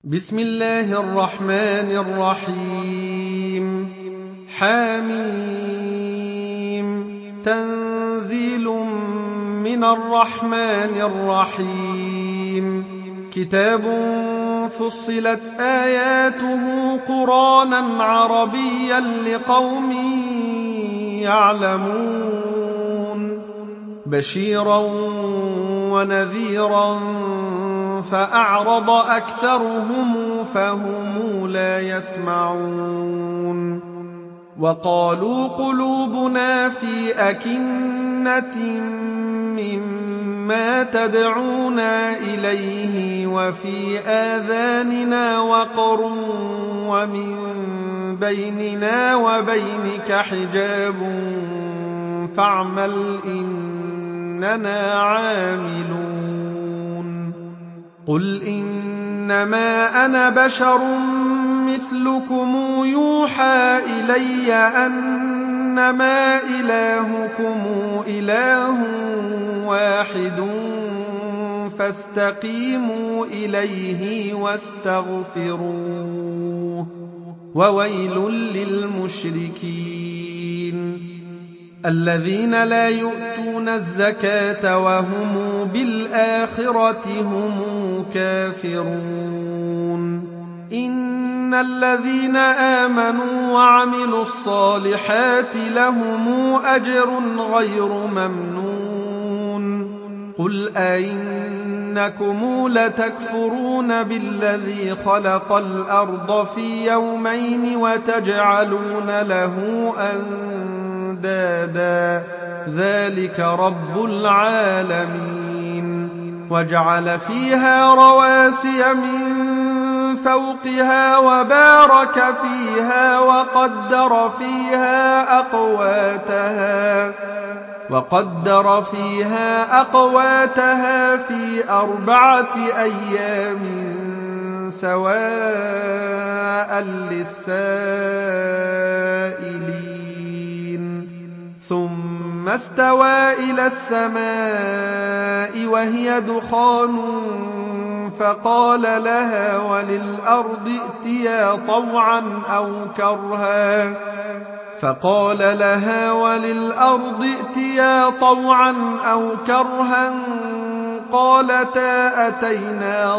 بسم الله الرحمن الرحيم حم تنزيل من الرحمن الرحيم كتاب فصلت آياته قرآنا عربيا لقوم يعلمون بشيرا ونذيرا فأعرض أكثرهم فهم لا يسمعون وقالوا قلوبنا في أكنة مما تدعونا إليه وفي آذاننا وقر ومن بيننا وبينك حجاب فاعمل إننا عاملون قل إنما أنا بشر مثلكم يوحى إلي أنما إلهكم إله واحد فاستقيموا إليه واستغفروه وويل للمشركين الذين لا يؤتون الزكاة وهم بالآخرة هم كافرون إن الذين آمنوا وعملوا الصالحات لهم أجر غير ممنون قل أئنكم لتكفرون بالذي خلق الأرض في يومين وتجعلون له أندادا ذلك رب العالمين وجعل فيها رواسي من فوقها وبارك فيها وقدر فيها أقواتها في 4 أيام سواء للسائلين ثم استوى إلى السماء وهي دخان فقال لها وللأرض ائتيا طوعا أو كرها قالتا أتينا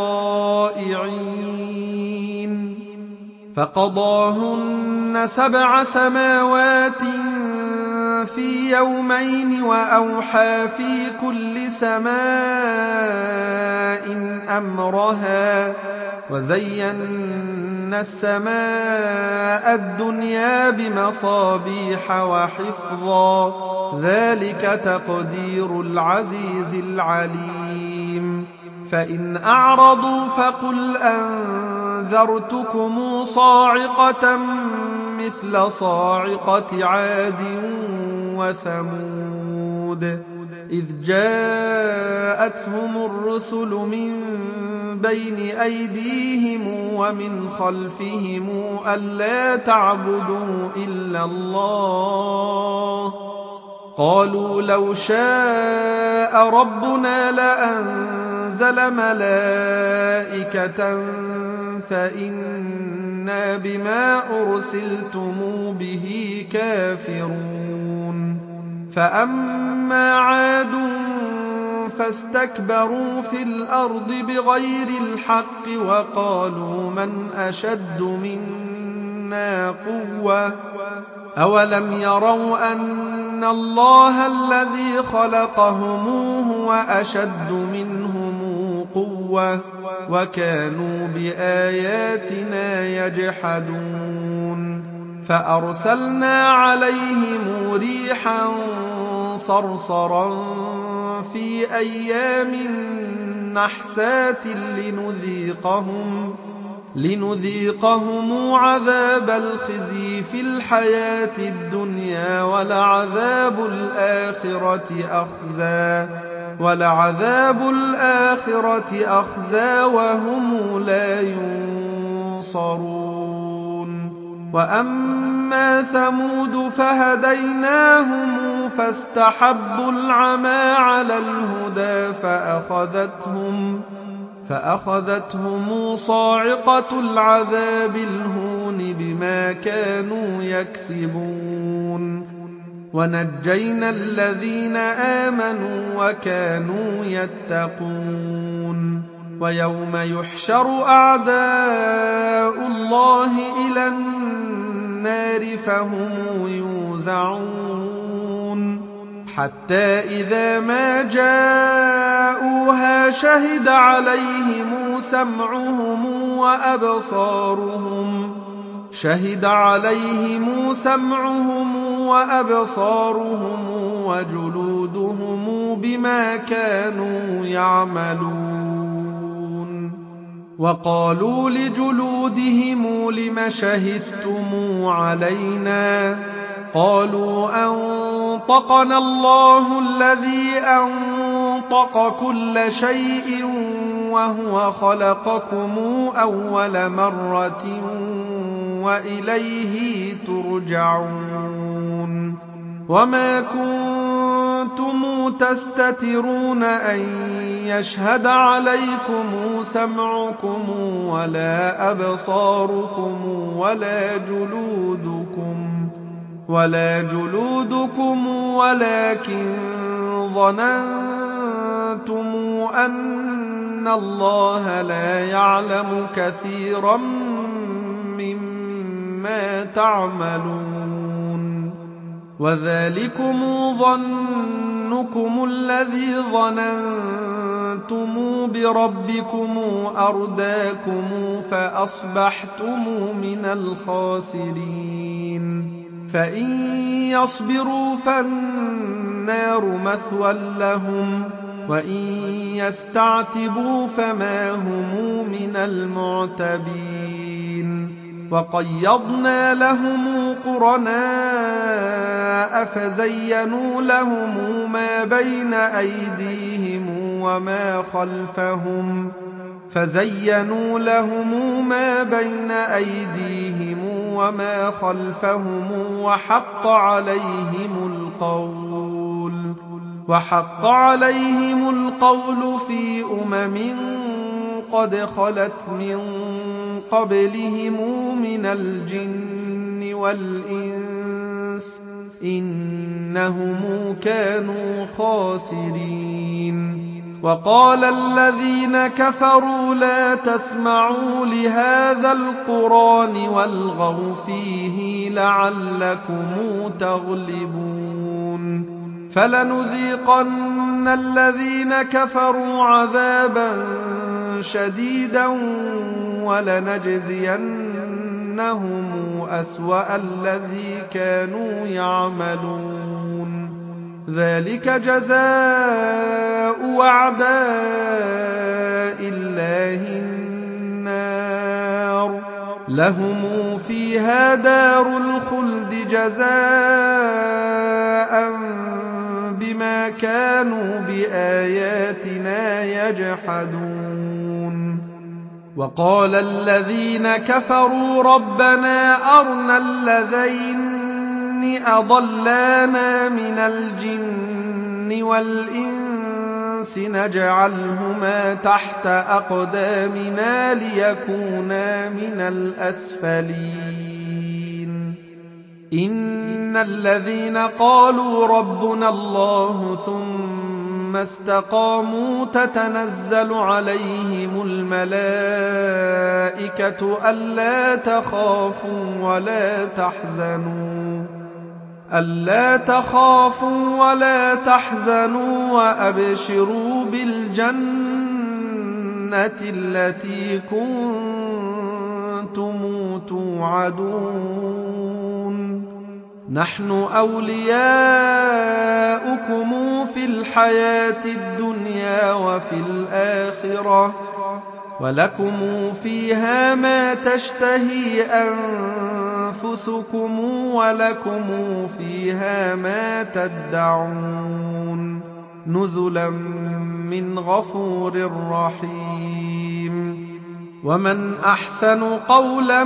طائعين فقضاهن 7 سماوات في يومين وأوحى في كل سماء أمرها وزينا السماء الدنيا بمصابيح وحفظا ذلك تقدير العزيز العليم فإن أعرضوا فقل أنذرتكم صاعقة مثل صاعقة عاد وثمود إذ جاءتهم الرسل من بين أيديهم ومن خلفهم ألا تعبدوا إلا الله قالوا لو شاء ربنا لأنزل ملائكة فإنا بما أرسلتم به كافرون فأما عاد فاستكبروا في الأرض بغير الحق وقالوا من أشد منا قوة أولم يروا أن الله الذي خلقهم هو أشد منهم قوة وكانوا بآياتنا يجحدون فأرسلنا عليهم ريحا صرصرا في أيام نحسات لنذيقهم عذاب الخزي في الحياة الدنيا ولعذاب الآخرة أخزى وهم لا ينصرون وأما ثمود فهديناهم فاستحبوا العمى على الهدى فأخذتهم صاعقة العذاب الهون بما كانوا يكسبون ونجينا الذين آمنوا وكانوا يتقون ويوم يحشر أعداء الله إلى النار فهم يوزعون حتى إذا ما جاءوها شهد عليهم سمعهم وأبصارهم وجلودهم بما كانوا يعملون وقالوا لجلودهم لم شهدتم علينا قالوا أنطقنا الله الذي أنطق كل شيء وهو خلقكم أول مرة وإليه ترجعون وما كنتم تستترون أن يشهد عليكم سمعكم ولا أبصاركم ولا جلودكم ولكن ظننتم أن الله لا يعلم كثيرا مما تعملون وذلكم ظنكم الذي ظننتم بربكم أرداكم فأصبحتم من الخاسرين فإن يصبروا فالنار مثوى لهم وإن يستعتبوا فما هم من المعتبين وقيضنا لهم قرناء فزينوا لهم ما بين أيديهم وما خلفهم وحق عليهم القول في قد خلت من قبلهم من الجن والإنس إنهم كانوا خاسرين وقال الذين كفروا لا تسمعوا لهذا القرآن والغوا فيه لعلكم تغلبون فلنذيقن الذين كفروا عذابا شديدا ولنجزينهم أسوأ الذي كانوا يعملون ذلك جزاء أعداء الله النار لهم فيها دار الخلد جزاء بما كانوا بآياتنا يجحدون وقال الذين كفروا ربنا أرنا الذين أضلانا من الجن والإنس نجعلهما تحت أقدامنا ليكونا من الأسفلين إن الذين قالوا ربنا الله ثم استقاموا تتنزل عليهم الملائكة ألا تخافوا ولا تحزنوا وأبشروا بالجنة التي كنتم توعدون نحن أولياؤكم في الحياة الدنيا وفي الآخرة ولكم فيها ما تشتهي أنفسكم ولكم فيها ما تدعون نزلا من غفور رحيم ومن أحسن قولا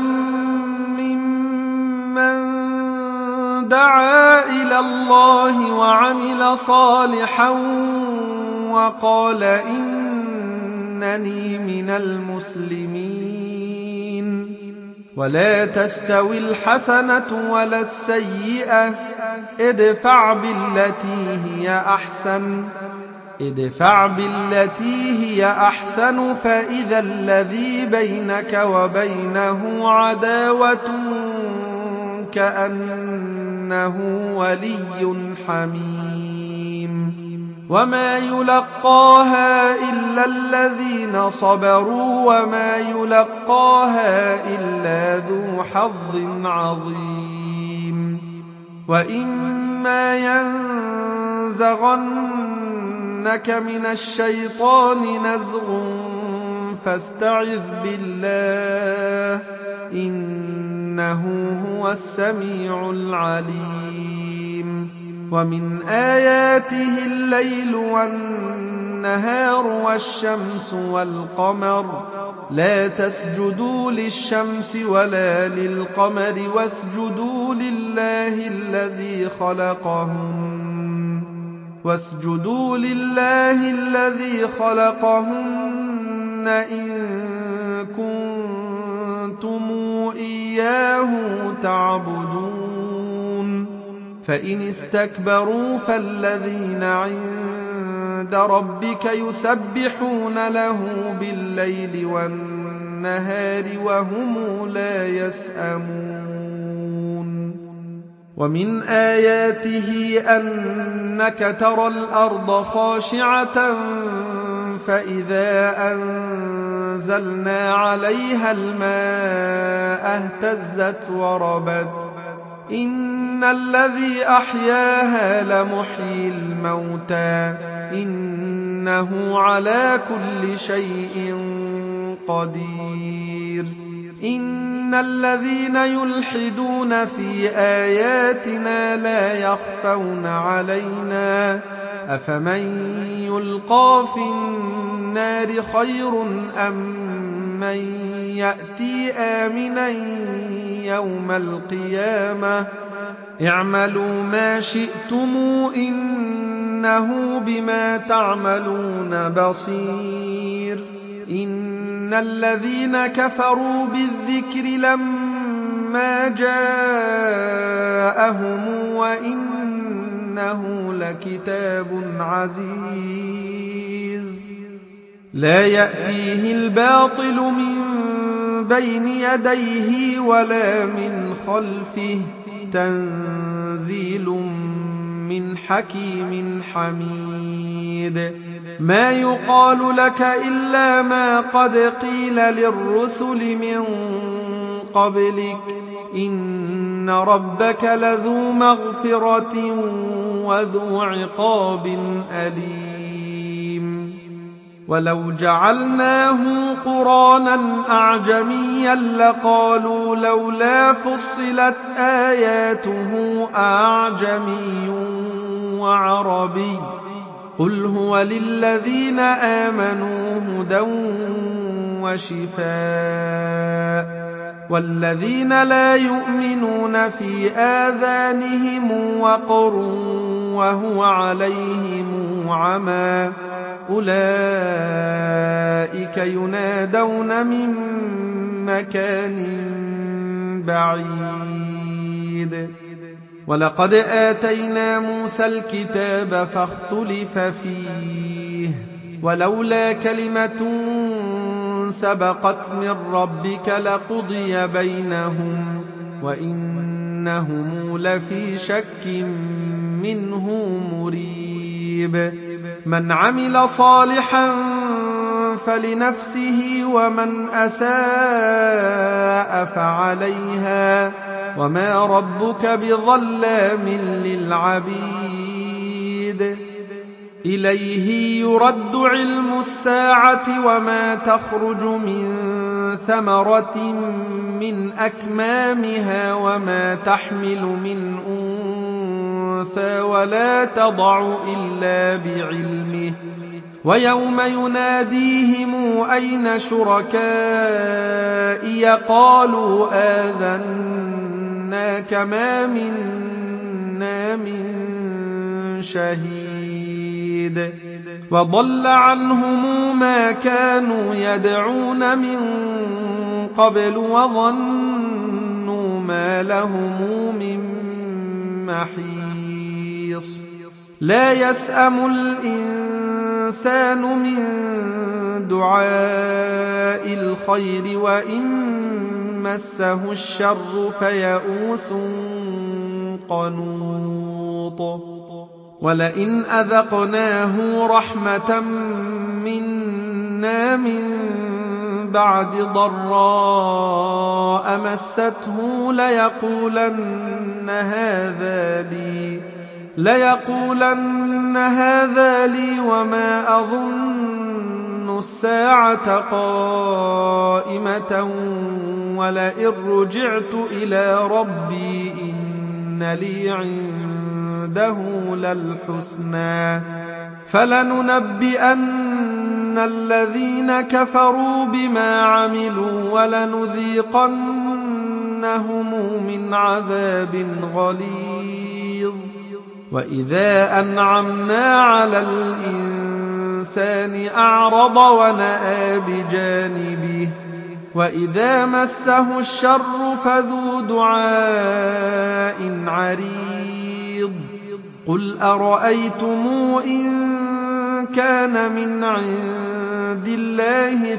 ممن دعا إلى الله وعمل صالحا وقال إنني من المسلمين ولا تستوي الحسنة ولا السيئة ادفع بالتي هي أحسن فإذا الذي بينك وبينه عداوة كأنه ولي حميم وما يلقاها إلا الذين صبروا وما يلقاها إلا ذو حظ عظيم وإما ينزغنك من الشيطان نزغ فاستعذ بالله إنه هو السميع العليم ومن آياته الليل والنهار والشمس والقمر لا تسجدوا للشمس ولا للقمر واسجدوا لله الذي خلقهن إن كنتم إياه تعبدون فإن استكبروا فالذين عند ربك يسبحون له بالليل والنهار وهم لا يسأمون ومن آياته أنك ترى الأرض خاشعة فإذا أنزلنا عليها الماء اهتزت وربت إن الذي أحياها لمحيي الموتى إنه على كل شيء قدير إن الذين يلحدون في آياتنا لا يخفون علينا أفمن يلقى في النار خير أم من يأتي آمنا يوم القيامة اعملوا ما شئتم إنه بما تعملون بصير إن الذين كفروا بالذكر لما جاءهم وإنه لكتاب عزيز لا يأتيه الباطل من بين يديه ولا من خلفه تنزيل من حكيم حميد ما يقال لك إلا ما قد قيل للرسل من قبلك إن ربك لذو مغفرة وذو عقاب أليم ولو جعلناه قرآنا أعجميا لقالوا لولا فصلت آياته أعجمي وعربي قل هو للذين آمنوا هدى وشفاء والذين لا يؤمنون في آذانهم وقر وهو عليهم عمى أولئك ينادون من مكان بعيد ولقد آتينا موسى الكتاب فاختلف فيه ولولا كلمة سبقت من ربك لقضي بينهم وإنهم لفي شك منه مريب من عمل صالحا فلنفسه ومن أساء فعليها وما ربك بظلام للعبيد إليه يرد علم الساعة وما تخرج من ثمرة من أكمامها وما تحمل من أنثى ولا تضع إلا بعلمه ويوم يناديهم أين شركائي قالوا آذناك ما منا من شهيد وضل عنهم ما كانوا يدعون من قبل وظنوا ما لهم من محيص لا يسأم الإنسان من دعاء الخير وإن مسه الشر فيئوس قنوط ولئن أذقناه رحمة منا من بعد ضراء مسته ليقولن هذا لي وما أظن الساعة قائمة ولئن رجعت إلى ربي إن لي عنده للحسنى فلننبئن الذين كفروا بما عملوا ولنذيقنهم من عذاب غليظ وإذا أنعمنا على الإنسان أعرض ونأى بجانبه وإذا مسه الشر فذو دعاء عريض قل أرأيتم إن كان من عند الله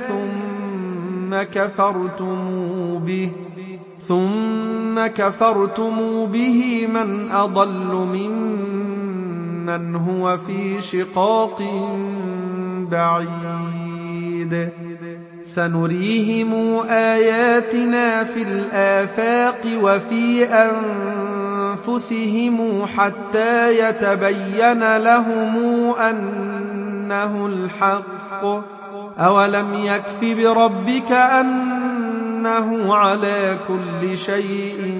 ثم كفرتم به من أضل ممن هو في شقاق بعيد سنريهم آياتنا في الآفاق وفي أنفسهم حتى يتبين لهم أنه الحق أولم يكف بربك أنه على كل شيء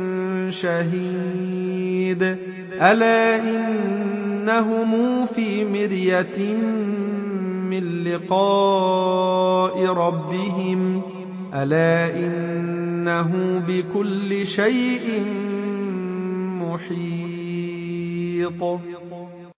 شهيد ألا إنهم في مرية من لقاء ربهم ألا إنه بكل شيء محيط